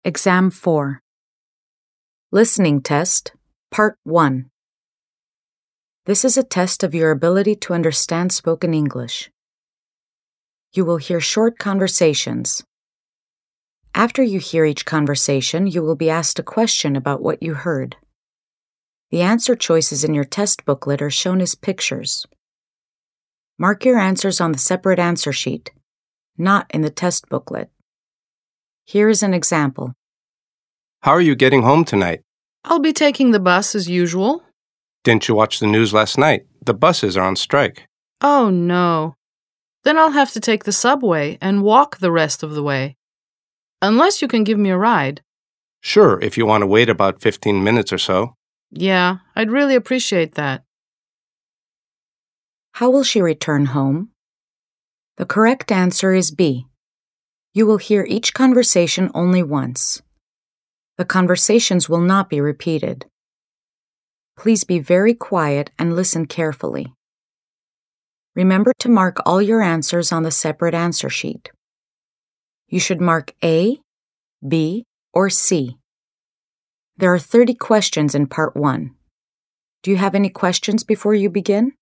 Exam 4. Listening Test, Part 1. This is a test of your ability to understand spoken English. You will hear short conversations. After you hear each conversation, you will be asked a question about what you heard. The answer choices in your test booklet are shown as pictures. Mark your answers on the separate answer sheet, not in the test booklet. Here is an example. How are you getting home tonight? I'll be taking the bus as usual. Didn't you watch the news last night? The buses are on strike. Oh, no. Then I'll have to take the subway and walk the rest of the way. Unless you can give me a ride. Sure, if you want to wait about 15 minutes or so. Yeah, I'd really appreciate that. How will she return home? The correct answer is B. You will hear each conversation only once. The conversations will not be repeated. Please be very quiet and listen carefully. Remember to mark all your answers on the separate answer sheet. You should mark A, B, or C. There are 30 questions in Part 1. Do you have any questions before you begin?